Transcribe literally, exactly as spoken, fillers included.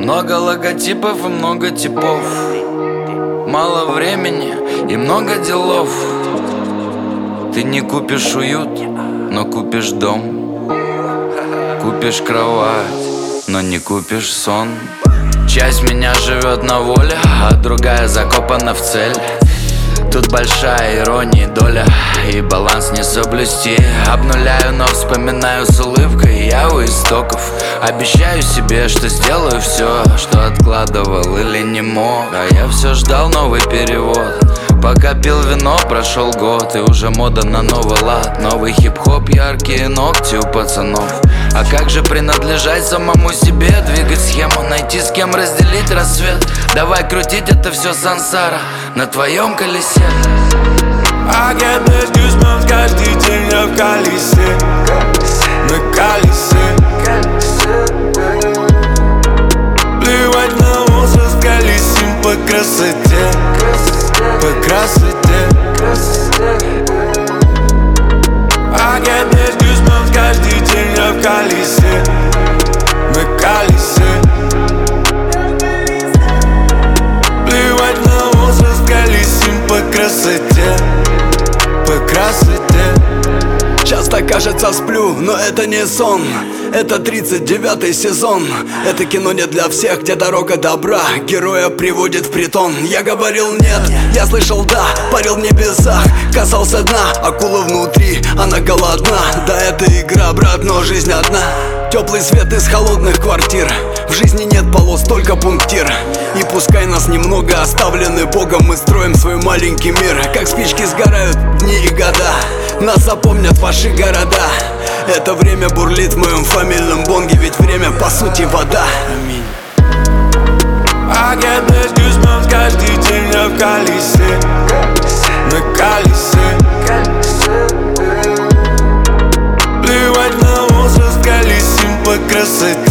Много логотипов и много типов, мало времени и много делов. Ты не купишь уют, но купишь дом. Купишь кровать, но не купишь сон. Часть меня живет на воле, а другая закопана в цель. Тут большая ирония, доля и баланс не соблюсти. Обнуляю, но вспоминаю с улыбкой, я у истоков. Обещаю себе, что сделаю все, что откладывал или не мог. А я все ждал новый перевод. Пока пил вино, прошел год, и уже мода на новый лад. Новый хип-хоп, яркие ногти у пацанов. А как же принадлежать самому себе? Двигать схему, найти с кем разделить рассвет. Давай крутить это все сансара на твоем колесе. I get the goosebumps каждый день, я в колесе, на колесе. Плевать на возраст, колесим по красоте, по красоте. I get the goosebumps каждый день, я в колесе, на колесе. Плевать на возраст, колесим по красоте, по красоте. Часто кажется сплю, но это не сон. Это тридцать девятый сезон. Это кино не для всех, где дорога добра героя приводит в притон. Я говорил нет, я слышал да, парил в небесах, касался дна, акула внутри, она голодна. Да, это игра, брат, но жизнь одна. Теплый свет из холодных квартир. В жизни нет полос, только пунктир. И пускай нас немного оставлены Богом, мы строим свой маленький мир. Как спички сгорают дни и года, нас запомнят ваши города. Это время бурлит в моем фамильном бонге, ведь время по сути вода. Аминь. I get the goosebumps каждый день, я в колесе, на колесе. Плевать на возраст, колесим по красоте,